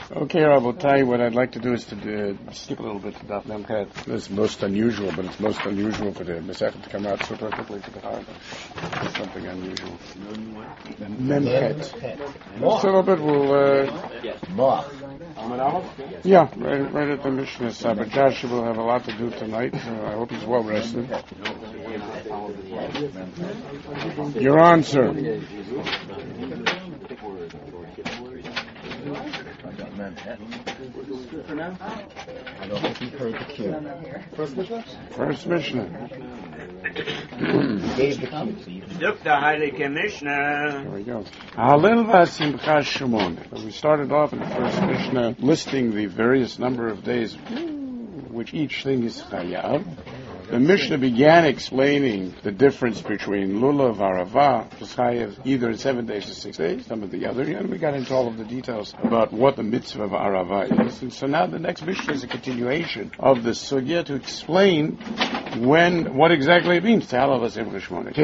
Okay, Rabotai, what I'd like to do is to skip a little bit to Daf Memchet. It's most unusual, but it's most unusual for the Masechet to come out so perfectly to the Chag. It's something unusual. Memchet. Just a little bit, we'll... Yeah, right at the Mishnah. But Josh will have a lot to do tonight, so I hope he's well rested. You're on, sir. I don't think you heard the cue. First Mishnah. Gave the cue. There we go. Halil v'simcha Shimon. We started off in the first Mishnah listing the various number of days which each thing is chayav. The Mishnah began explaining the difference between lulav arava, which is chayav either in 7 days or 6 days, some of the other, and we got into all of the details about what the mitzvah of arava is. And so now the next Mishnah is a continuation of the sugya to explain what exactly it means. This comes to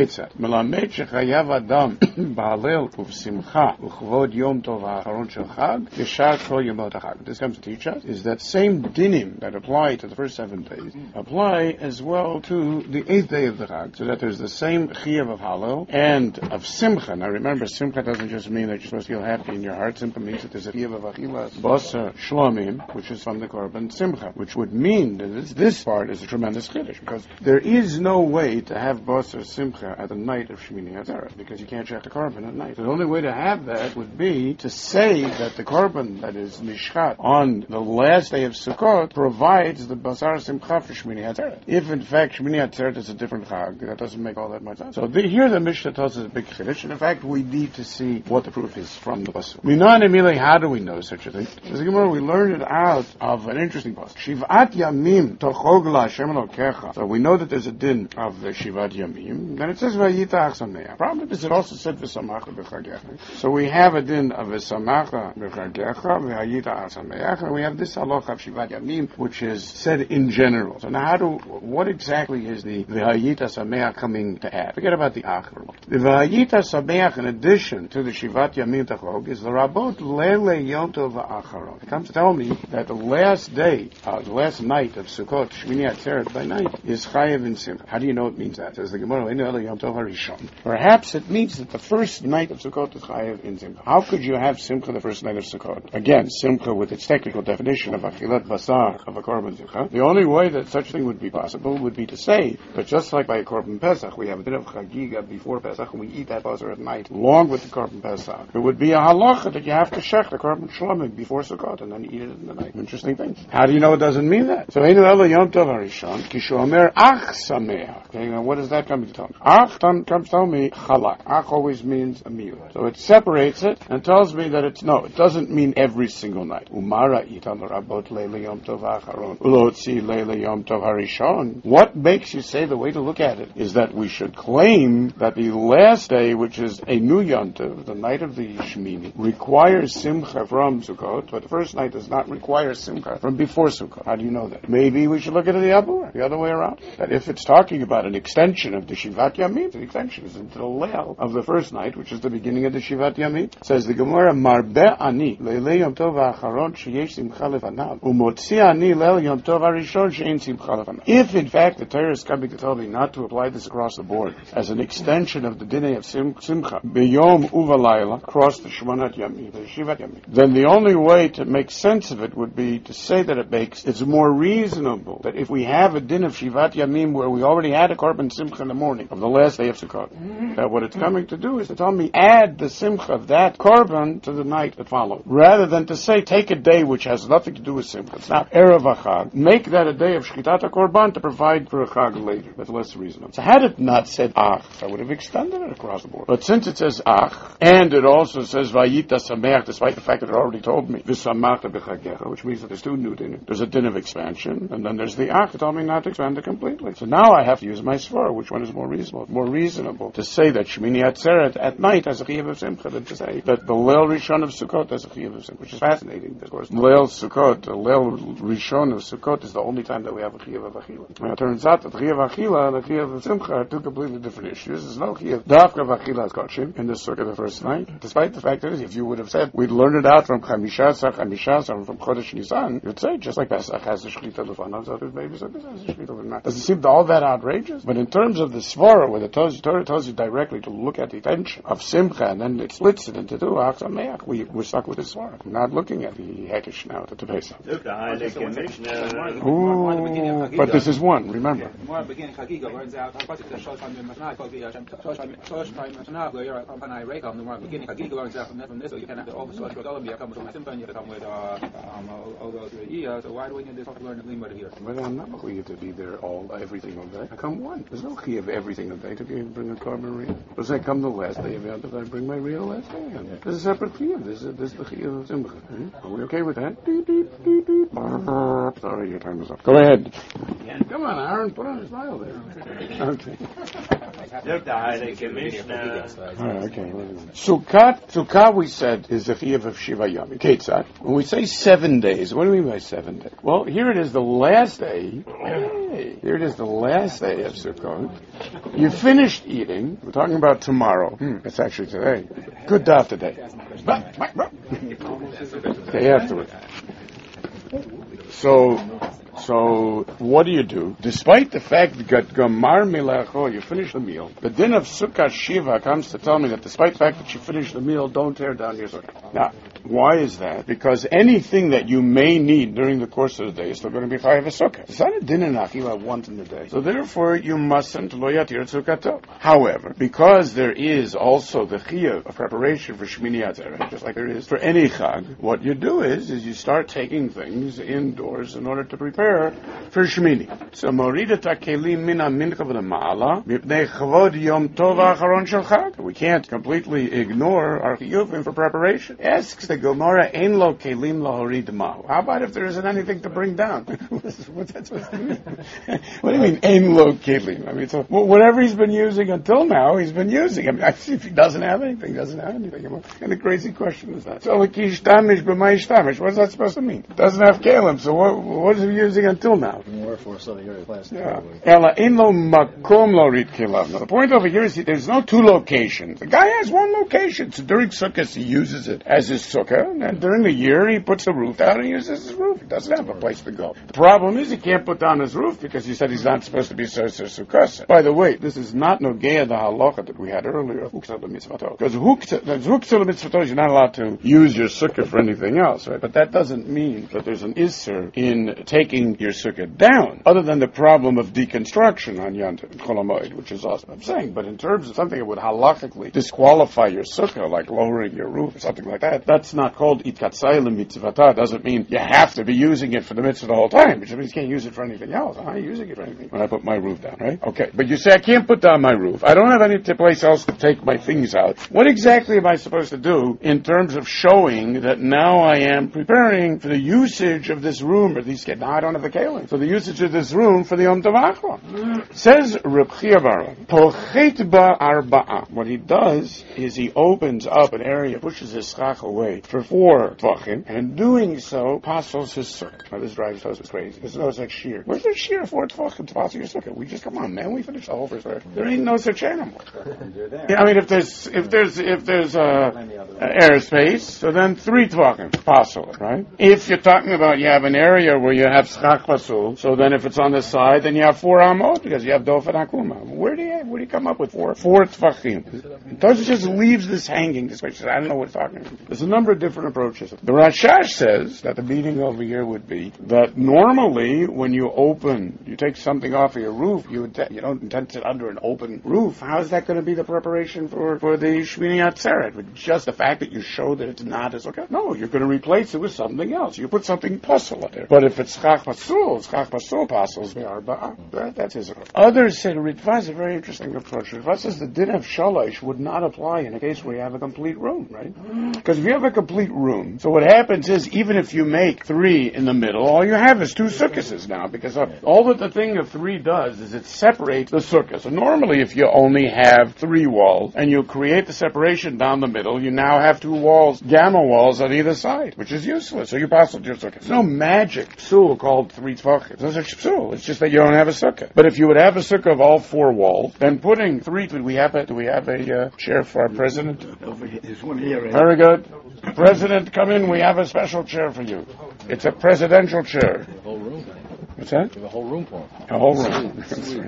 teach us is that same dinim that apply to the first 7 days apply as well to the 8th day of the Chag, so that there's the same chiyuv of Hallel and of Simcha. Now remember, Simcha doesn't just mean that you're supposed to feel happy in your heart. Simcha means that there's a chiyuv of Achilas Basar Shlomim, which is from the Korban Simcha, which would mean that this part is a tremendous chiddush, because there is no way to have Basar Simcha at the night of Shemini Atzeret, because you can't check the Korban at night. So the only way to have that would be to say that the Korban that is Nishchat on the last day of Sukkot provides the Basar Simcha for Shemini Atzeret. If in fact Shemini Atzeret is a different Chag, that doesn't make all that much sense. So here the Mishnah tells us a big chiddush, and in fact we need to see what the proof is from the pasuk. How do we know such a thing? As the Gemara, we learned it out of an interesting pasuk. Shivat Yamim Tochog LaHashem Elokecha. So we know that there's a din of the Shivat Yamim. Then it says Vayita Achsameach. Problem is it also said V'Samacha B'Chagecha. So we have a din of V'Samacha B'Chagecha V'Hayita Achsameach, and we have this halacha of Shivat Yamim, which is said in general. So now what exactly is the V'Hayita Sameach coming to add? Forget about the Achar. The V'Hayita Sameach, in addition to the Shivat Yamim Tachog, is the Rabot Lele Yom Tov V'Acharon. It comes to tell me that the last day, the last night of Sukkot, Shmini Atzeret by night, is Chayev in Simcha. How do you know it means that? Says the Gemara, Yom Tov HaRishon. Perhaps it means that the first night of Sukkot is Chayev in Simcha. How could you have Simcha the first night of Sukkot? Again, Simcha with its technical definition of Achilat Basar of a Korban Simcha. The only way that such a thing would be possible would be to say, but just like by a Korban Pesach, we have a din of Chagiga before Pesach, and we eat that Basar at night, along with the Korban Pesach. It would be a halacha that you have to shech the Korban Shlomim before Sukkot, and then eat it in the night. Interesting things. How do you know it doesn't mean that? So, Einu Ela Yom Tov HaRishon, Kishu Omer Ach Sameach. Okay, now what does that come to tell me? Ach comes to tell me Chalak. Ach always means a meal. So it separates it, and tells me that it doesn't mean every single night. Umara Itam Rabot Leila Yom Tov HaAcharon, Ulotzi Leila Yom Tov HaRishon. What makes you say the way to look at it is that we should claim that the last day, which is a new Yom Tov, the night of the Shemini, requires Simcha from Sukkot, but the first night does not require Simcha from before Sukkot. How do you know that? Maybe we should look at it the other way around. That if it's talking about an extension of the Shivat Yamim, the extension is into the Leil of the first night, which is the beginning of the Shivat Yamim. Says the Gemara, Marbe Ani, Leile Yom Tov HaAcharon sheyesh Simcha lefanav, umotzi Ani Leil Yom Tov HaRishon she'ein Simcha lefanav. If in fact the Torah is coming to tell me not to apply this across the board as an extension of the Dinei of Simcha, B'yom uvalayla, across the Shmonat Yamim, the Shivat Yamim, then the only way to make sense of it would be to say that it's more reasonable that if we have a din of Shivat Yamim where we already had a Korban Simcha in the morning of the last day of Sukkot, that what it's coming to do is to tell me add the Simcha of that Korban to the night that followed, rather than to say take a day which has nothing to do with Simcha. It's not Erev HaChag. Make that a day of Shchitat HaKorban to provide for a Chag later. That's less reasonable. So had it not said Ach, I would have extended it across the board. But since it says Ach, and it also says Vayita Sameach, despite the fact that it already told me V'Samachta B'Chagecha, which means that there's two new din. There's a din of expansion, and then there's the Ach that told me not to expand the completely. So now I have to use my svara. Which one is more reasonable? More reasonable to say that Shmini Atzeret at night has a chiyuv of simcha than to say that the Leil Rishon of Sukkot has a chiyuv of simcha, which is fascinating. Of course, Leil Sukkot, the Leil Rishon of Sukkot is the only time that we have a chiyuv of achila. Now it turns out that the chiyuv of achila and the chiyuv of simcha are two completely different issues. There's no chiyuv dafka of achila as koshim in this sukkah the first night, despite the fact that if you would have said we'd learn it out from Chamishasar from Chodesh Nisan, you'd say just like Pesach has the shechita lefanav, so there's maybe sukkah has the shechita lefanav. Doesn't seem all that outrageous, but in terms of the svara, where the Torah tells you directly to look at the tension of simcha and then it splits it into two, we're stuck with the svara. We're not looking at the hekesh now, the Pesach. Ooh, but this is one, remember. So why do we need this to learn the limud here? But I'm not chiyuv to be there everything all day. I come one. There's no chiyuv everything all day to bring a korban riyah. Does I come the last day of Yom Tov, I bring my riyah last day? There's a separate chiyuv. This is the chiyuv of simcha. Are we okay with that? Sorry, your time is up. Go ahead. Come on, Aaron, put on a smile there. Okay. Okay. Sukkah, we said, is the chiyuv of Shiva Yom. Ketzad. When we say 7 days, what do we mean by 7 days? Well, here it is the last day. Here it is the last day of Sukkot. You finished eating. We're talking about tomorrow. It's actually today. Good daf today. Day afterwards. So what do? Despite the fact that Gamar Milacho, you finish the meal, the din of Sukkah Shiva comes to tell me that despite the fact that you finish the meal, don't tear down your Sukkah. Now, why is that? Because anything that you may need during the course of the day is still going to be chayav a Sukkah. It's not a din and achila once in the day. So therefore, you mustn't lo yatir Sukkato. However, because there is also the chiyuv of preparation for Shmini Atzeret, just like there is for any chag, what you do is you start taking things indoors in order to prepare for Shmini. So morida takelim mina mincha v'lema'ala mipnei chavod yom tov ha'acharon shel chag. We can't completely ignore our chiyuvim for preparation. Asks the Gemara, ein lo kelim lahorid ma'u. How about if there isn't anything to bring down? What's that supposed to mean? What do you mean, ein lo kelim? I mean, so whatever he's been using until now, he's been using. I mean, if he doesn't have anything, doesn't have anything. What kind of crazy question is that? So lakish tamish b'may tamish. What's that supposed to mean? It doesn't have kelim, so what is he using until now? More for something very plastic. Ela ein lo makom lahorid kelim. Now the point over here is there's no two locations. The guy has one location. So during Sukkot he uses it as his sukkah, and during the year he puts the roof down and uses his roof. He doesn't have a place to go. The problem is he can't put down his roof because he said he's not supposed to be Sosir Sukkah. By the way, this is not Nogea the halacha that we had earlier of Huksel Mitzvatot. Because Huksel Mitzvatot, you're not allowed to use your sukkah for anything else, right? But that doesn't mean that there's an isser in taking your sukkah down, other than the problem of deconstruction on Yom Tov Chol HaMoed, which is also what I'm saying. But in terms of something that would halachically disqualify your sukkah, like lowering your roof or something like that, that's not called itkatzayim mitzvata. It doesn't mean you have to be using it for the mitzvah the whole time, which means you can't use it for anything else. I'm not using it for anything when I put my roof down, right? Okay, but you say I can't put down my roof. I don't have any place else to take my things out. What exactly am I supposed to do in terms of showing that now I am preparing for the usage of this room, or these kids? Now I don't have the kalim. For the usage of this room for the Yom Tov Achron. Says Reb Chia Bar, Pochet ba arba'a. What he does is he opens up an area, pushes his schach away for 4 tvachim, and in doing so, passes his sukkah. Now this drives us crazy. There's no such shear. Where's the shear 4 tvachim to pass your sukkah? We just, come on, man, we finished the whole first verse. There ain't no such animal. Yeah, I mean, if there's airspace, so then 3 tvachim, pasul, right? If you're talking about you have an area where you have schach pasul, so then if it's on the side, then you have 4 amot, because you have dof and akuma. Where do you come up with 4 tvachim? It doesn't just leaves this hanging this way. I don't know what it's talking about. There's a number of different approaches. The Rashash says that the meaning over here would be that normally when you take something off of your roof, you don't intend to under an open roof. How is that going to be the preparation for the Shmini Atzeret? With just the fact that you show that it's not as okay? No, you're going to replace it with something else. You put something pasul there. But if it's schach pasul pasuls, they are ba'ah. That's his approach. Others said Ritva is a very interesting interesting approach. What says the din of shalosh would not apply in a case where you have a complete room, right? Because if you have a complete room, so what happens is even if you make 3 in the middle, all you have is 2 sukkahs now, because all that the thing of 3 does is it separates the sukkah. So normally if you only have 3 walls and you create the separation down the middle, you now have 2 walls, gamma walls on either side, which is useless. So you pass your sukkah. There's no magic psul called 3 tvachim. There's a psul. It's just that you don't have a sukkah. But if you would have a sukkah of all 4 walls, then putting 3, do we have a chair for our president? There's one here. Very good. President, come in. We have a special chair for you. It's a presidential chair. The whole room. What's that? The whole room for A whole room.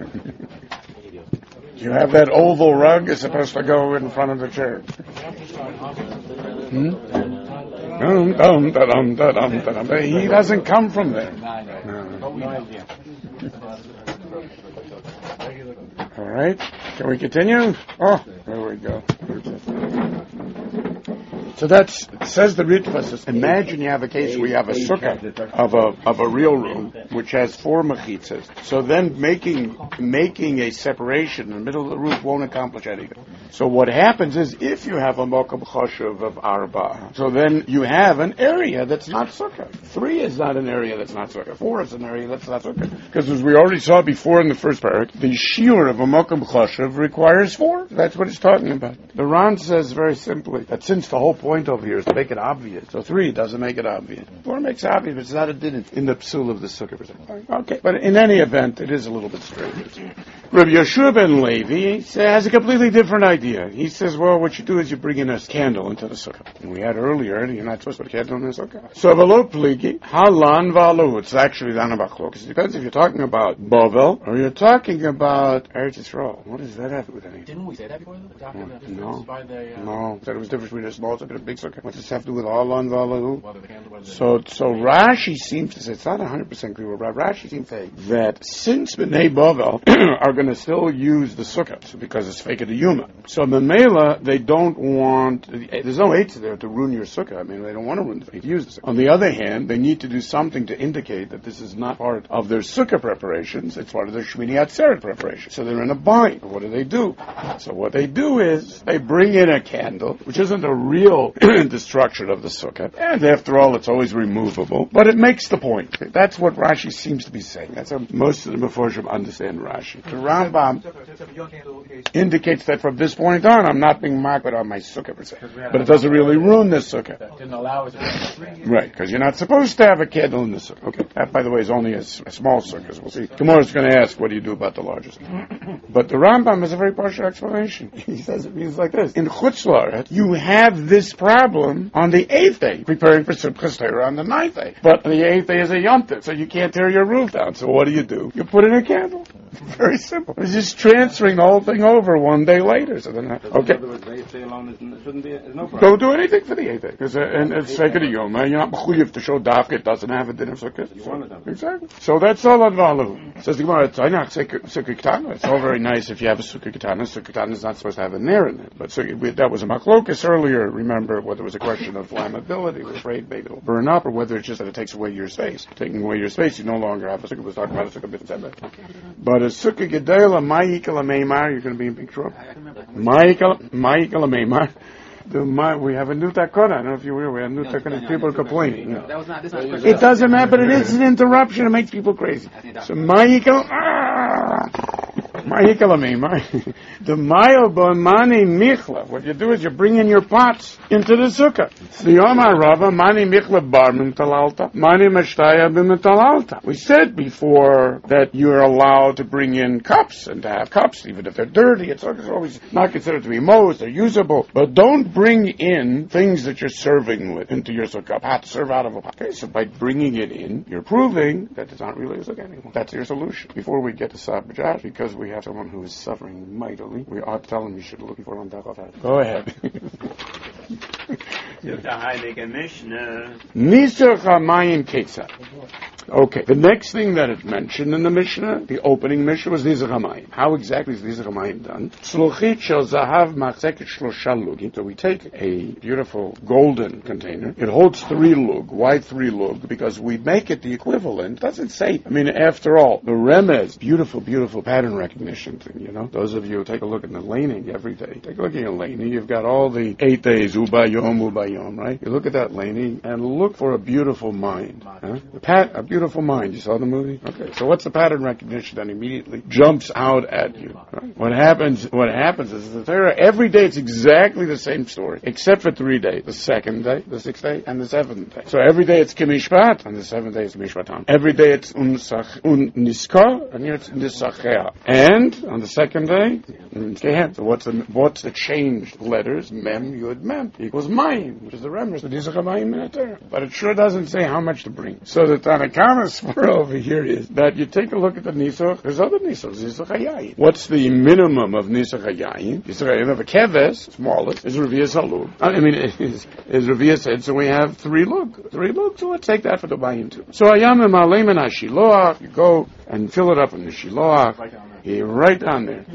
You have that oval rug is supposed to go in front of the chair. He doesn't come from there. No. All right. Can we continue? Oh, there we go. So that's, says the Ritva, says, imagine you have a case where you have a sukkah of a real room, which has 4 mechitzas. So then making a separation in the middle of the roof won't accomplish anything. So what happens is, if you have a mokum choshev of arba, so then you have an area that's not sukkah. 3 is not an area that's not sukkah. 4 is an area that's not sukkah. Because as we already saw before in the first parak, the shiur of a mokum choshev requires 4. That's what it's talking about. The Ran says very simply that since the whole point over here is to make it obvious, so 3 doesn't make it obvious. 4 makes it obvious, but it's not a din in the psul of the sukkah. Okay, but in any event, it is a little bit strange. Rabbi Yeshua ben Levi has a completely different idea. He says, well, what you do is you bring in a candle into the sukkah. And we had earlier, you're not supposed to put a candle in the sukkah. So, v'lo pligi, halan v'alu. It's actually not about cloak. It depends if you're talking about Bovel or you're talking about Eretz Yisrael. What does that have to do with anything? Didn't we say that before? No. That it was different between a small sukkah and a big sukkah. What does this have to do with halan v'alu? So Rashi seems to say, it's not 100% clear, but Rashi seems to say that since B'nai Bovel are going to still use the sukkah because it's fake the yuma. So the Mela, they don't want, there's no eight there to ruin your sukkah. I mean, they don't want to ruin the sukkah. Use the sukkah. On the other hand, they need to do something to indicate that this is not part of their sukkah preparations, it's part of their Shmini Atzeret preparation. So they're in a bind. What do? So what they do is, they bring in a candle, which isn't a real destruction of the sukkah. And after all, it's always removable. But it makes the point. That's what Rashi seems to be saying. That's how most of the Meforshim understand Rashi. The Rambam indicates that from this point on, I'm not being marked on my sukkah per se. But it doesn't really ruin the sukkah. Didn't allow it. Right, because you're not supposed to have a candle in the sukkah. Okay, that, by the way, is only a small sukkah. We'll see. Gemara is going to ask, what do you do about the largest? But the Rambam has a very partial explanation. He says it means like this. In Chutz La'aretz, you have this problem on the 8th day, preparing for Simchas Torah on the 9th day. But the 8th day is a Yom Tov, so you can't tear your roof down. So what do? You put in a candle. Very simple. It's just transferring the whole thing over one day later. So then, okay. Don't do anything for the 8th day. Because and it's sacred Yom. You're not mechuyev to show dafka. It doesn't have a din of sukkah. Exactly. So that's all on valu. Says the Gemara, sukkah ketana. It's all very nice if you have a sukkah ketana. Sukkah ketana is not supposed to have a nair in it. But that was a machlokas earlier. Remember, whether it was a question of flammability, we're afraid maybe it'll burn up, or whether it's just that it takes away your space. Taking away your space, you no longer have a sukkah. We're talking about a sukkah bit. But a sukkah gedela ma'ikala meimar, you're going to be in big trouble. Ma'ikala meimar. We have a new takana. I don't know if you were. We have a new takana. People are complaining. You know. It doesn't matter, but it is an interruption. It makes people crazy. So the mani michla. What you do is you bring in your pots into the sukkah. We said before that you're allowed to bring in cups and to have cups, even if they're dirty. It's always not considered to be mosed. They're usable, but don't bring in things that you're serving with into your sukkah. Pot, serve out of a pot. Okay, so by bringing it in, you're proving that it's not really a sukkah anymore. That's your solution. Before we get to Sabbath, because we have someone who is suffering mightily, we ought to tell him you should look for him. Go ahead. Nisur Chamayim Ketzah. Okay. The next thing that it mentioned in the Mishnah, the opening Mishnah, was Nizach HaMayim. How exactly is Nizach HaMayim done? Tzluchit shel zahav machzeket shlosha lugim. So we take a beautiful golden container. It holds 3 lug. Why 3 lug? Because we make it the equivalent. It doesn't say. I mean, after all, the remez, beautiful, beautiful pattern recognition thing, you know. Those of you who take a look at the laning every day, take a look at your laning. You've got all the 8 days, ubayom, right? You look at that laning and look for a beautiful mind. Huh? A beautiful mind. You saw the movie? Okay. So what's the pattern recognition that immediately jumps out at you? Right? What happens is that every day it's exactly the same story, except for 3 days. The 2nd day, the 6th day, and the 7th day. So every day it's Kimishpat, and the 7th day it's Mishpatan. Every day it's Niskar, and here it's Nisachea. And on the 2nd day, Kehen. So what's the changed letters? Mem, Yud, Mem equals Mayim, which is the remnant. So these are Mayim in the Torah. But it sure doesn't say how much to bring. So the Tanakama's spur over here is that you take a look at the Nisach. There's other Nisachs. Nisach HaYayin. What's the minimum of Nisach HaYayin? Nisach HaYayin of a keves, smallest, is Revi'as Halug. I mean, is Revi'as said, so we have 3 lug. 3 lug, so let's take that for the Mayim too. So Ayam Maleim HaShiloach, you go and fill it up in the Shiloach. Right down there.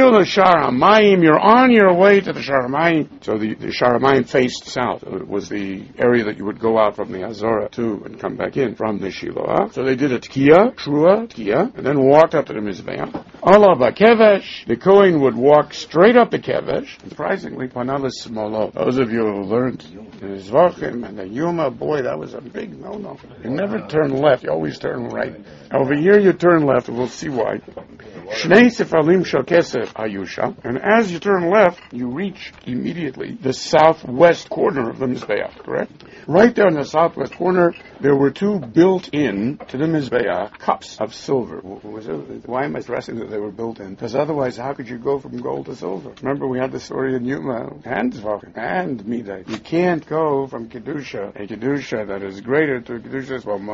You're on your way to the Shar HaMayim. So the Shar HaMayim faced south. It was the area that you would go out from the Azora to and come back in from the Shiloah. So they did a Tkiya, and then walked up to the Mizbeach. Allah Kevesh, the Kohen would walk straight up the Kevesh. Surprisingly, Panalis Smolo. Those of you who learned in the Zvachim and the Yuma, boy, that was a big no-no. You never turn left, you always turn right. Over here you turn left, and we'll see why. Shnei Sefalim Shel Kesef Ayusha, and as you turn left, you reach immediately the southwest corner of the Mizbeach, correct? Right there in the southwest corner, there were 2 built in to the Mizbeach cups of silver. Why am I stressing that they were built in? Because otherwise, how could you go from gold to silver? Remember, we had the story in Yuma and Zvachim and Midai. You can't go from Kedusha, a Kedusha that is greater to a Kedusha as well.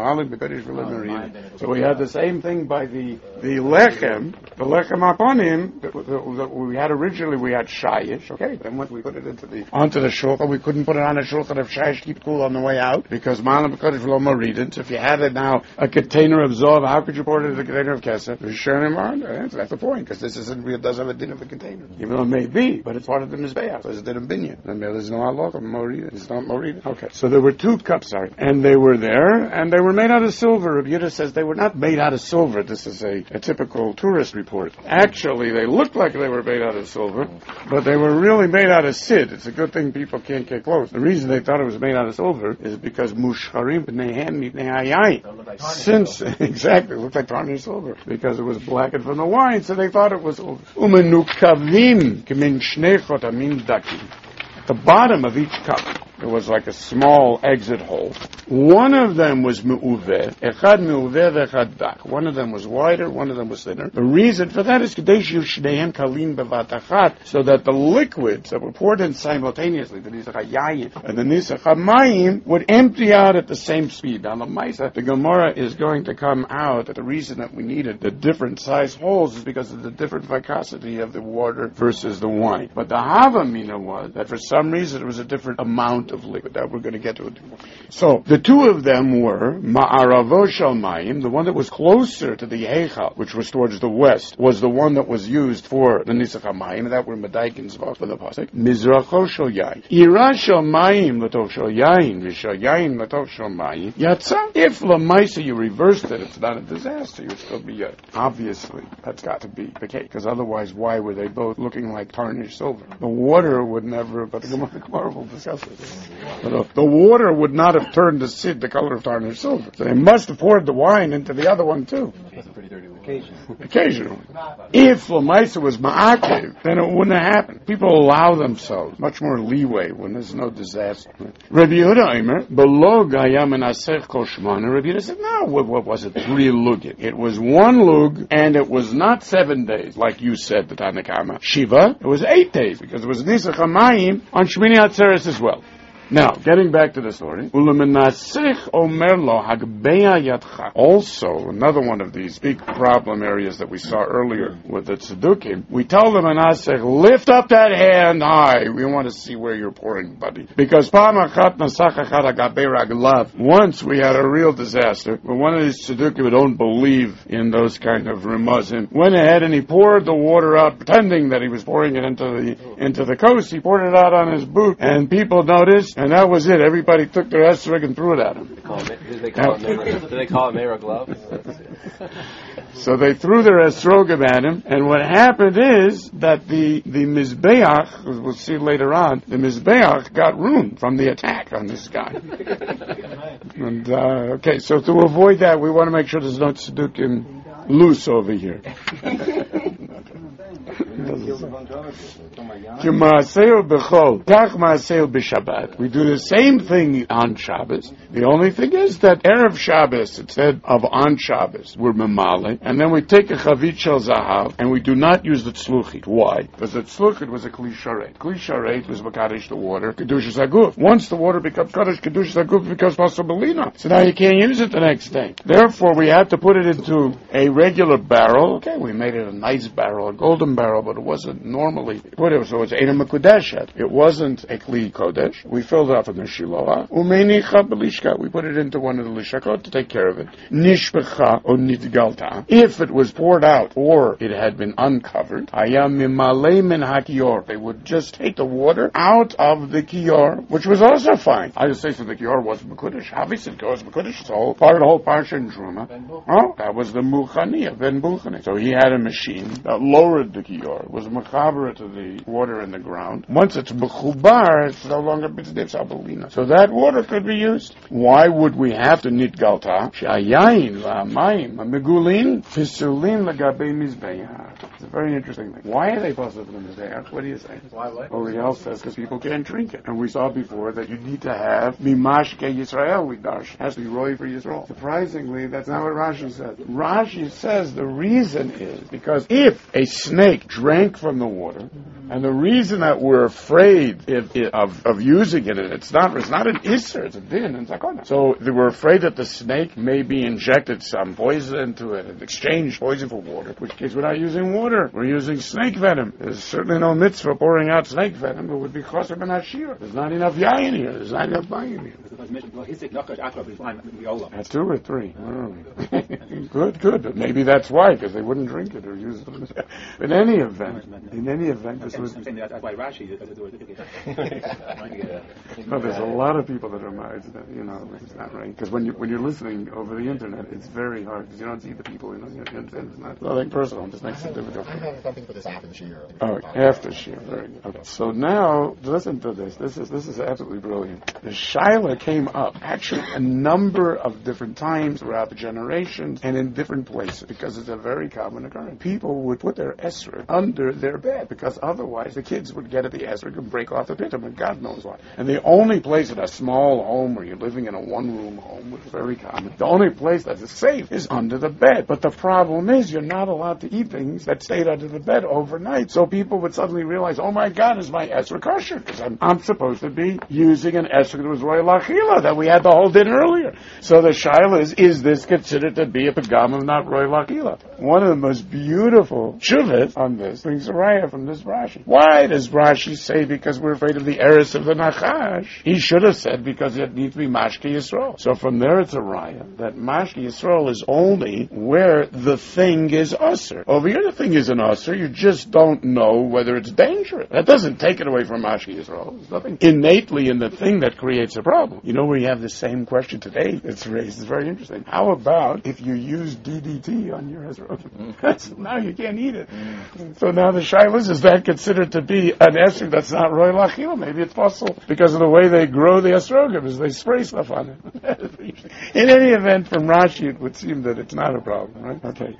So we had the same thing by the Lechem. The Lechem Aponim that we had originally, we had Shayish. Okay, then when we put it onto the Shulchan, we couldn't put it on a Shulchan of Shayish, keep cool on the way out, because Malam B'Kodesh V'lo Maridin. So if you had it now, a container of Zov, how could you pour it in a container of Kesef? That's the point, because this doesn't have a din of a container. Even though it may be, but it's part of the Mizbeach. So it's a din of Binyan. And there's no halach of Maridin. It's not Maridin. Okay, so there were 2 cups, and they were there, and they were made out of silver. Rabbi Yehuda says they were not made out of silver. This is a typical tourist report. Actually, they looked like they were made out of silver, but they were really made out of sid. It's a good thing people can't get close. The reason they thought it was made out of silver is because mushcharim b'neihem mipnei hayayin. Since, exactly, it looked like tarnished silver, because it was blackened from the wine, so they thought it was silver. Umenukavim k'min shnei chotamim dakim. At the bottom of each cup, there was like a small exit hole. One of them was me'uveh, echad me'uveh v'echad dak. One of them was wider, one of them was thinner. The reason for that is kadesh shnehem kalim bevat achat, so that the liquids that were poured in simultaneously, the nisach hayayin and the nisach hamayim, would empty out at the same speed. Now the Maisa, the Gemara is going to come out that the reason that we needed the different size holes is because of the different viscosity of the water versus the wine. But the Havamina was that for some reason it was a different amount of liquid. That we're going to get to it. So the 2 of them were Ma'aravo Shel Mayim, the one that was closer to the Heichal, which was towards the west, was the one that was used for the Nisach HaMayim. That were Medaik and Zvach for the pasuk. Mizracho Shel Yain, Ira Shel Mayim L'toch Shel Yain, V'Shel Yain L'toch Shel Mayim. Yatsa. If Lamaisa you reversed it, it's not a disaster. You would still be obviously that's got to be the case, because otherwise, why were they both looking like tarnished silver? The water would never. But the Gemara will discuss it. The water would not have turned to sid the color of tarnished silver. So they must have poured the wine into the other one too. That's a pretty dirty one. Occasionally. If Lamaisa was ma'akev, then it wouldn't have happened. People allow themselves much more leeway when there's no disaster. Rabbi Yehuda Omer, below Gayam and Asech Kol Shmona, Rabbi Yehuda said, no, what was it? 3 lugim. It was 1 lug, and it was not 7 days, like you said, the Tanakama. Shiva, it was 8 days, because it was Nisach HaMayim on Shmini Atzeres as well. Now, getting back to the story. Ulemenasich omer lo hagbeya yadcha. Also, another one of these big problem areas that we saw earlier with the tzedukim. We tell the menasich, lift up that hand high. We want to see where you're pouring, buddy. Because once we had a real disaster, but one of these tzedukkim who don't believe in those kind of remuzim went ahead and he poured the water out, pretending that he was pouring it into the coast. He poured it out on his boot, and people noticed, and that was it. Everybody took their esrog and threw it at him. Do they call it Meira glove? So they threw their esrogim at him, and what happened is that the Mizbeach, we'll see later on, the Mizbeach got ruined from the attack on this guy. And, okay, so to avoid that, we want to make sure there's no tzedukim loose over here. We do the same thing on Shabbos. The only thing is that Erev Shabbos, instead of on Shabbos, we're memale, and then we take a chavit shel zahav, and we do not use the tzluchit. Why? Because the tzluchit was a kli sharet. Kli sharet was makadosh the water, kedushas haguf. Once the water becomes kadosh, kedushas haguf becomes pasobelina. So now you can't use it the next day. Therefore, we had to put it into a regular barrel. Okay, we made it a nice barrel, a golden barrel, but it wasn't normally put it, so it was Eina Mekudeshet. It wasn't a Kli Kodesh. We filled it up in the Shiloah. Umenicha Belishka. We put it into one of the Lishakot to take care of it. Nishbecha or Nitgalta. If it was poured out or it had been uncovered, Hayam Mimale Min HaKiyor. They would just take the water out of the Kiyor, which was also fine. I just say so the Kiyor wasn't Mekudesh. Obviously it goes Mekudesh. It's all part of the whole Parsha in Truma. Oh, that was the Muchaniya, Ben Buchani. So he had a machine that lowered the Kiyor. It was Mechaber to the water in the ground. Once it's Mechubar, it's no longer B'tzdev Sabelina. So that water could be used. Why would we have to Nitgalta? Shayayin, La'amayim, Megulin, Fisulin, Lagabe Mizbeach. It's a very interesting thing. Why are they positive in the Mizbeach? What do you say? Why? Oriel says because people can't drink it. And we saw before that you need to have Mimashke Yisrael, we dash. It has to be Roy for Yisrael. Surprisingly, that's not what Rashi says. Rashi says the reason is because if a snake drank from the water, and the reason that we're afraid of using it, it's not an isser, it's a din, and zakona. So we're afraid that the snake may be injected some poison into it and exchange poison for water, in which case we're not using water, we're using snake venom. There's certainly no mitzvah pouring out snake venom. It would be choser ben hashir. There's not enough yayin here. There's not enough yayin here. That's 2 or 3. Good. But maybe that's why, because they wouldn't drink it or use it. In any event, this was. That's why Rashi. No, there's a lot of people that are married. It's not right. Because when you're listening over the internet, it's very hard because you don't see the people. It's not nothing personal. Just makes it difficult. Something for this after the Shir. Oh, after Shir. Very good. Okay. So now listen to this. This is absolutely brilliant. The Shaila came up actually a number of different times throughout the generations and in different places because it's a very common occurrence. People would put their esrog under their bed because otherwise the kids would get at the esrog and break off the pitum, and God knows why. And the only place in a small home where you're living in a one-room home, which is very common, the only place that is safe is under the bed. But the problem is you're not allowed to eat things that stayed under the bed overnight. So people would suddenly realize, oh my God, is my esrog kosher? Because I'm supposed to be using an esrog that was royal achila that we had the whole din earlier. So the shaila is this considered to be a pagam of not royal achila? One of the most beautiful shuvas on this brings a raya from this Rashi. Why does Rashi say because we're afraid of the heiress of the Nachash? He should have said because it needs to be Mashke Yisrael. So from there it's a raya that Mashke Yisrael is only where the thing is usher. Over here the thing isn't usher, you just don't know whether it's dangerous. That doesn't take it away from Mashke Yisrael. There's nothing innately in the thing that creates a problem. You know where you have the same question today that's raised? It's very interesting. How about if you use DDT on your esrog? Now you can't eat it. So now the shayla is that considered to be an esrog that's not royal achila? Maybe it's possible because of the way they grow the esrogim, is they spray stuff on it. In any event, from Rashi, it would seem that it's not a problem, right? Okay,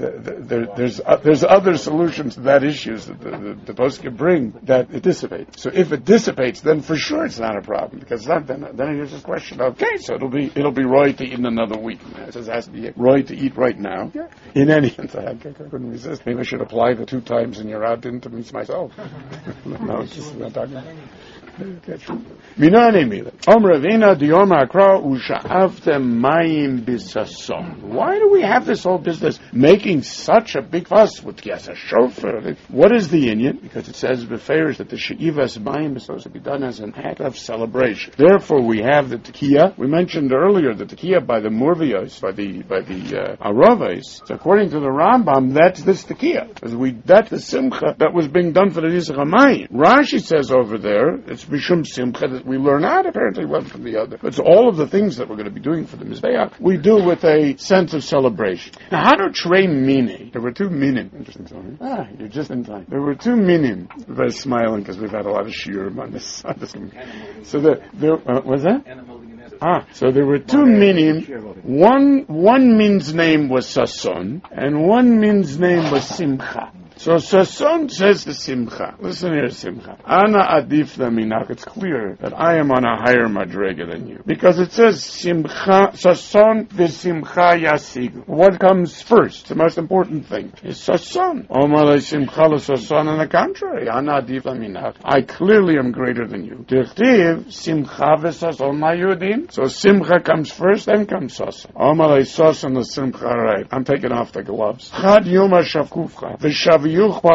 there's other solutions to that issues that the post can bring that it dissipates. So if it dissipates, then for sure it's not a problem because then it's just a question of okay, so it'll be roy to eat in another week. It says it has to be roy to eat right now. Yeah. In any event, I couldn't resist. Maybe I should apply the 2 times in your out into me myself. No, it's just not talking. Minane mila. Om Ravina Dior Makra Usha'avtem Mayim Bisason. Why do we have this whole business making such a big fuss with yes, a shofar? What is the Indian? Because it says beferish that the She'ivas Mayim is supposed to be done as an act of celebration. Therefore, we have the Tekiah. We mentioned earlier the Tekiah by the Murviyos, by the Aravos. So according to the Rambam, that's this Tekiah. That's the Simcha that was being done for the Nisach HaMayim. Rashi says over there, it's Mishum Simcha that we learn out apparently one from the other. It's all of the things that we're going to be doing for the Mizbeach, we do with a sense of celebration. Now, how do Trey Mini? There were two minim. Interesting story. You're just in time. There were two minim. I'm very smiling because we've had a lot of shiurim on this. So was that? So there were two minim. One min's name was Sason, and one min's name was Simcha. So Sason says to Simcha, listen here, Simcha. Ana adif laminach. It's clear that I am on a higher madrega than you. Because it says Simcha, Sason v'Simcha yasig. What comes first? The most important thing is Sason. Omar Simcha l'Sason. On the contrary, Ana adif laminach. I clearly am greater than you. Tichtiv Simcha v'Sason ma'yudim. So Simcha comes first, then comes Sason. Omar Sason l'Simcha. Right, I'm taking off the gloves. Chad yoma shavkufcha v'shav. One of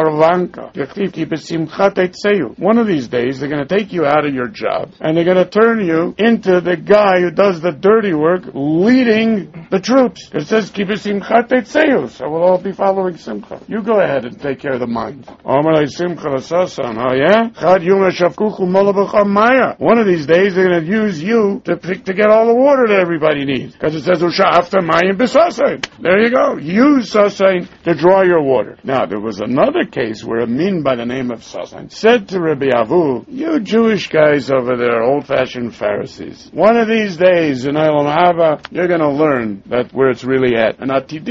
these days, they're going to take you out of your job, and they're going to turn you into the guy who does the dirty work, leading the troops. It says, so we'll all be following Simcha. You go ahead and take care of the mind. Oh yeah? One of these days, they're going to use you to get all the water that everybody needs. Because it says, there you go. Use Sasain to draw your water. Now, there was another case where a min by the name of Sasan said to Rabbi Avu, you Jewish guys over there, old-fashioned Pharisees, one of these days in Olam Haba, you're going to learn that where it's really at. And what's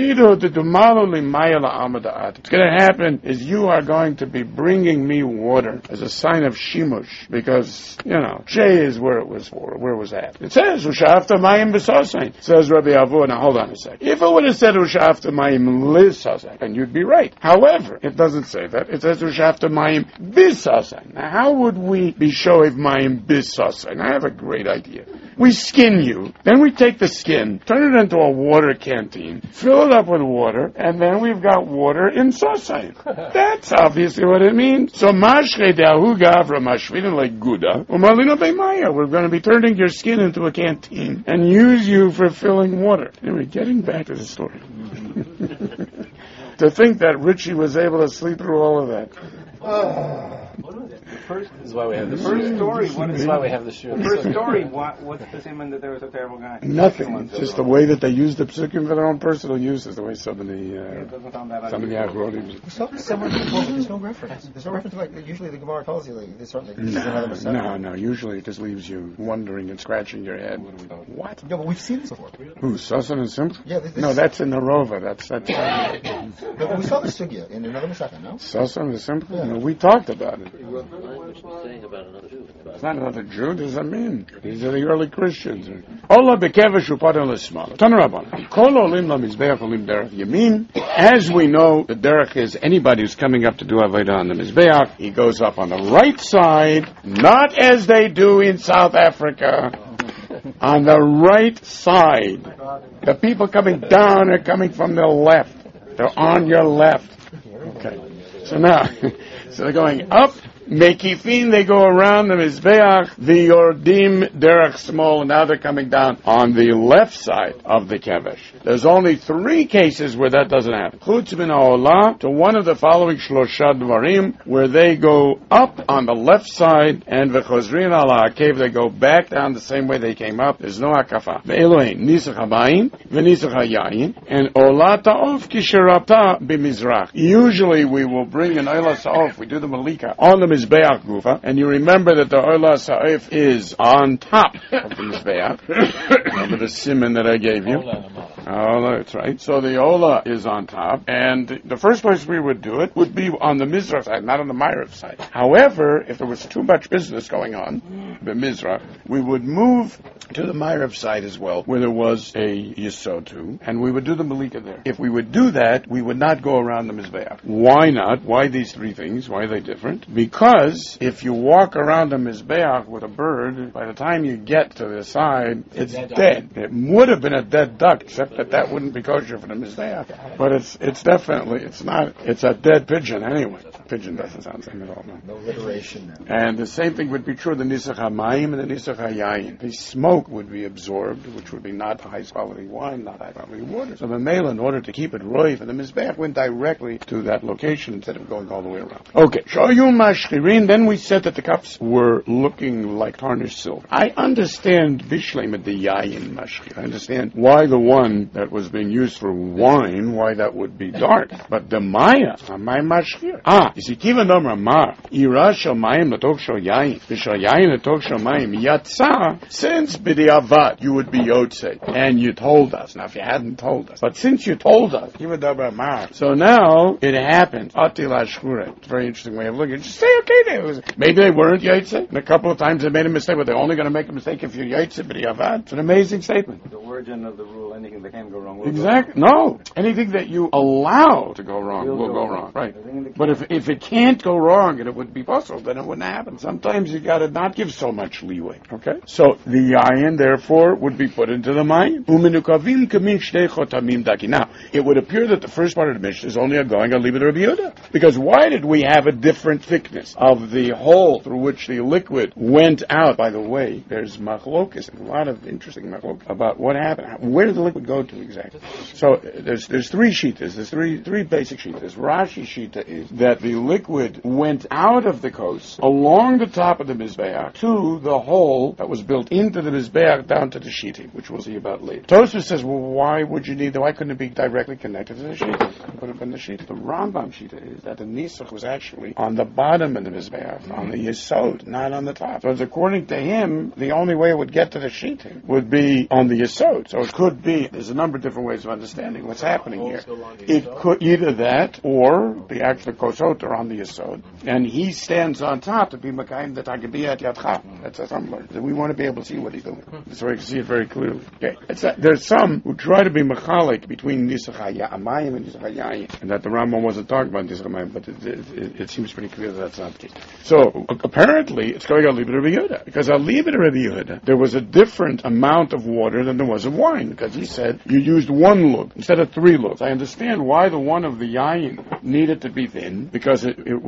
going to happen is you are going to be bringing me water as a sign of shimush, because, Shay is where it was at. It says, Ushafta Mayim b'Sasan. Says Rabbi Avu, now hold on a second. If it would have said Ushafta Mayim l'Sasan, then you'd be right. However, it doesn't say that. It says Ushafta Mayim b'Sasan. Now, how would we be shoev Mayim b'Sasan? I have a great idea. We skin you, then we take the skin, turn it into a water canteen, fill it up with water, and then we've got water in Sasan. That's obviously what it means. So Mashre de'ahu gavra mashvidin like Guda, umalino be'maya. We're going to be turning your skin into a canteen and use you for filling water. Anyway, getting back to the story. To think that Richie was able to sleep through all of that. This is why we have the first story. This is why we have the shoe. First story. What's the simon that there was a terrible guy? Nothing. Just the way that they use the psukim for their own personal use is the way some of the Achronim. We saw this somewhere before, but there's no reference. There's no reference like usually the Gemara tells you like this certainly. No. Usually it just leaves you wondering and scratching your head. What? Yeah, but we've seen this before. Who? Sasan and Simcha? Yeah. No, that's in the Rova. That's. No, we saw the sugya in another Masechah, no? Sasan and Simcha? Yeah. No, we talked about it. It's not another Jew. What does that mean? These are the early Christians. Allah bekevesh upadan l'smal. Tanarabban. Kol olim lamizbeach olim derech yamin. As we know, the derech is anybody who's coming up to do avodah on the mizbeach. He goes up on the right side, not as they do in South Africa. On the right side. The people coming down are coming from the left. They're on your left. Okay. So now, so they're going up. Mekifin, they go around the Mizbeach, the Yordim, Derech Small, and now they're coming down on the left side of the Kevesh. There's only 3 cases where that doesn't happen. Chutz min ha'olah, to one of the following Shlosha Dvarim, where they go up on the left side, and v'chozrin ala ha'kev, they go back down the same way they came up. There's no hakafa. Ve'elohein, nisach ha'bayim, v'nisach ha'yayin, and olah ta'of kisherapta b'mizrach. Usually we will bring an olah ta'of, we do the malika, on the Mizbeach Gufa, and you remember that the Olah Sa'if is on top of the Mizbeach. Remember the simon that I gave you? Oh, that's right. So the Olah is on top, and the first place we would do it would be on the Mizrach side, not on the Ma'ariv side. However, if there was too much business going on, the Mizrach, we would move to the Ma'ariv side as well, where there was a Yisod too, and we would do the Malika there. If we would do that, we would not go around the Mizbeach. Why not? Why these 3 things? Why are they different? Because because if you walk around a Mizbeach with a bird, by the time you get to the side, it's dead. It would have been a dead duck, except that wouldn't be kosher for the Mizbeach. But it's definitely, it's not, it's a dead pigeon anyway. Pigeon doesn't sound the same at all. No alliteration now. And the same thing would be true of the Nisach HaMayim and the Nisach HaYayin. The smoke would be absorbed, which would be not high quality wine, not high quality water. So the male, in order to keep it roiv, and the Mizbeach went directly to that location instead of going all the way around. Okay, Shoyu Mashchirin, then we said that the cups were looking like tarnished silver. I understand Bishleim the Yayin Mashchir. I understand why the one that was being used for wine, why that would be dark. But the Maya, my Mashchir. You see, Kiva Nomer Amar, Ira Shal Mayim Latok Shal Yayin, Vishal Yayin Latok Shal Mayim, Yatsa, since B'di Avad, you would be Yotzei, and you told us. Now, if you hadn't told us, but since you told us, Kiva Nomer Amar, so now it happened. Atila Shkura. It's a very interesting way of looking at it. Just say, okay, maybe they weren't Yotzei, and a couple of times they made a mistake, but they're only going to make a mistake if you're Yotzei B'di Avad. It's an amazing statement. The origin of the rule, anything that can go wrong will Exactly. No. Anything that you allow to go wrong will go wrong. Right. But if it can't go wrong and it would be possible, then it wouldn't happen. Sometimes you got to not give so much leeway. Okay? So the yayin, therefore, would be put into the mayim. Now, it would appear that the first part of the Mishnah is only a going on Libet Rabbi Yehuda. Because why did we have a different thickness of the hole through which the liquid went out? By the way, there's machlokas, a lot of interesting machlokas about what happened. Where did the liquid go to exactly? So there's three shitas. There's three basic shitas. Rashi shita is that the liquid went out of the coast along the top of the Mizbeach to the hole that was built into the Mizbeach down to the shiti, which we'll see about later. Tosfos says, well, why couldn't it be directly connected to the shita? It would have been the shita. The Rambam shita is that the Nisach was actually on the bottom of the Mizbeach, on the Yesod, not on the top. So according to him, the only way it would get to the shita would be on the Yesod. So it could be, there's a number of different ways of understanding what's happening here. It could either that or the actual kosot are on the Yesod, and he stands on top to be Makayim the Tagabiyat Yadcha. That's a some learn. We want to be able to see what he's doing, so we can see it very clearly. Okay. There's some who try to be machalik between Nisach HaMayim and Nisach HaYayin, and that the Rambam wasn't talking about Nisach HaMayim, but it seems pretty clear that that's not the case. So apparently it's going on Libet Rabbi Yehuda, because on Libet Rabbi Yehuda there was a different amount of water than there was of wine, because he said you used one lug instead of three lugs. I understand why the one of the yayin needed to be thin, because the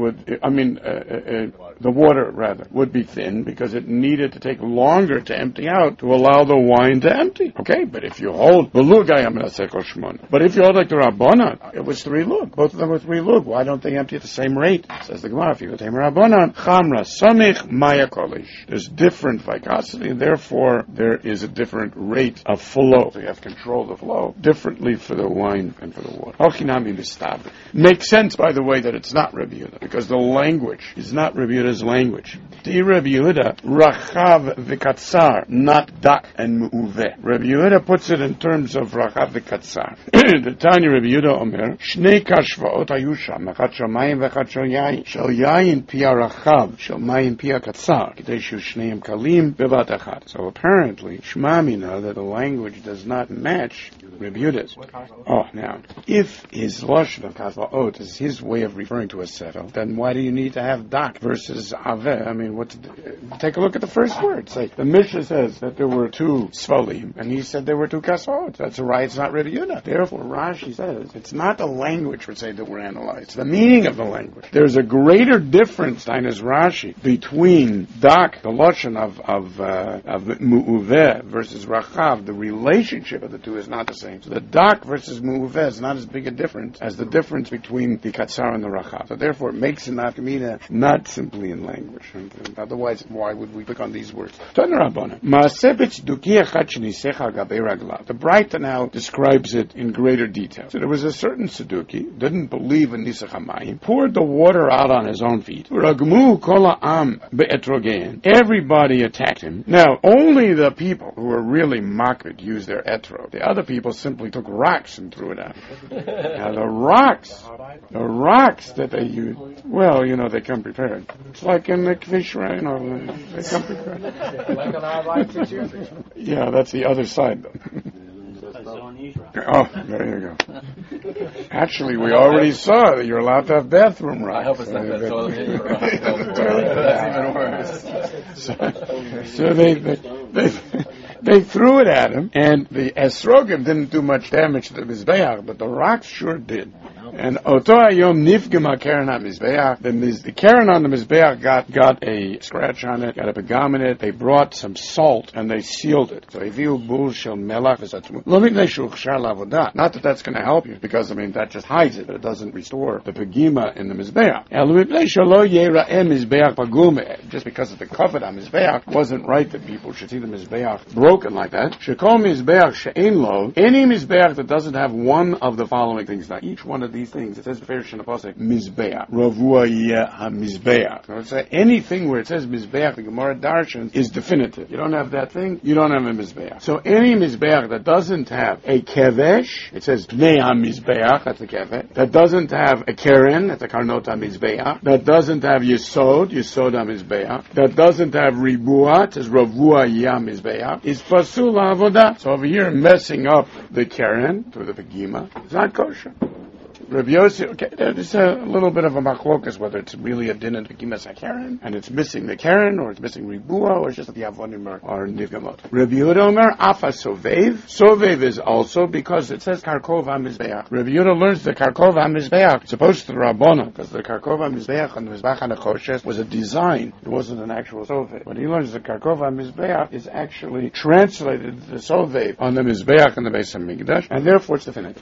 water rather would be thin because it needed to take longer to empty out to allow the wine to empty. Okay, but if you hold the lug, but if you hold like the Rabbanan, it was three lug. Both of them were three lug. Why don't they empty at the same rate? Says the Gemara, if you go to Rabbanan, chamra samich maya kolish. There's different viscosity, and therefore there is a different rate of flow. So you have to control the flow differently for the wine and for the water. Makes sense, by the way, that it's not Rabbi Yehuda, because the language is not Rabbi Yehuda's language. The Rabbi Yehuda, rachav v'katzar, not dak and mu'uveh. Rabbi Yehuda puts it in terms of rachav v'katzar. The Tanya Rabbi Yehuda Omer, shnei kashvaot ayusha, mechat shel mayim v'chat shel yayin. Shel yayin pia rachav, shel mayim pia katzar, k'dei shu shneim kalim bevat achat. So apparently, shmamina, that the language does not match Rabbi Yehuda's. Oh, now, if his lashon of kasvaot is his way of referring to a settle, then why do you need to have dak versus aveh? I mean, take a look at the first word. Say, the Mishnah says that there were two svalim, and he said there were two kasvaot. That's right, it's not Rabbi Yehuda. Therefore, Rashi says, it's not the language, per se, that we're analyzing. It's the meaning of the language. There's a greater difference, Tainas Rashi, between dak, the lashon of mu'uveh versus rachav. The relationship of the two is not the same. So the dak versus mu'uveh is not as big a difference as the difference between the katzar and the rachav. So therefore, it makes an nafkamina not simply in language. Otherwise, why would we click on these words? The Braita now describes it in greater detail. So there was a certain Saduki, didn't believe in Nisach HaMayim, poured the water out on his own feet. Everybody attacked him. Now, only the people who were really makbid used their etrog. The other people simply took rocks and threw it out. Now, the rocks that they use, well, they come prepared. It's like in the Kvishra, they come prepared. Like an eye 6 years ago. Yeah, that's the other side, though. Oh, there you go. Actually, we already saw that you're allowed to have bathroom rocks. I hope it's not that toilet paper. That's even worse. So they threw it at him, and the esrogim didn't do much damage to the mizbeach, but the rocks sure did. And oto ayom nifgema keren ha-mizbeach. The keren on the mizbeach got a scratch on it, got a pegam in it. They brought some salt and they sealed it. So eviu bul shel melach v'zatmu. Lo mipnei shuchshar lavodah. Not that that's going to help you, because that just hides it, but it doesn't restore the pegima in the mizbeach. Elo mipnei shelo yera'eh mizbeach pagum. Just because of the covet on mizbeach, wasn't right that people should see the mizbeach broken like that. Shekol mizbeach she'ein lo. Any mizbeach that doesn't have one of the following things. Now, each one of these things, it says Ferish in the Pasuk, Mizbeach. Ravua yeh ha-Mizbeach. So it's anything where it says Mizbeach, the Gemara Darshan, is definitive. You don't have that thing, you don't have a Mizbeach. So any Mizbeach that doesn't have a Kevesh, it says Bnei ha-Mizbeach, that's a Kevesh. That doesn't have a Keren, that's a Karnot ha-Mizbeach. That doesn't have Yesod ha-Mizbeach. That doesn't have Ribua, it says Ravua yeh ha-Mizbeach, is Pasul ha-Avodah. So over here, messing up the Keren, through the Pegima, it's not kosher. Rabbi Yossi, okay, there's a little bit of a machlokas whether it's really a din and begimas hakeren, and it's missing the keren, or it's missing ribua, or it's just the avonim or nivgamot. Rabbi Yehuda Omer, afa sovev. Sovev is also because it says karkov ha-mizbeach. Rabbi Yehuda learns the karkov ha-mizbeach, it's opposed to the Rabbana, because the karkov ha-mizbeach on the mizbach ha-nechoshes was a design, it wasn't an actual sovev. But he learns the karkov ha-mizbeach is actually translated to the sovev on the mizbeach and the Beis HaMikdash, and therefore it's definitive.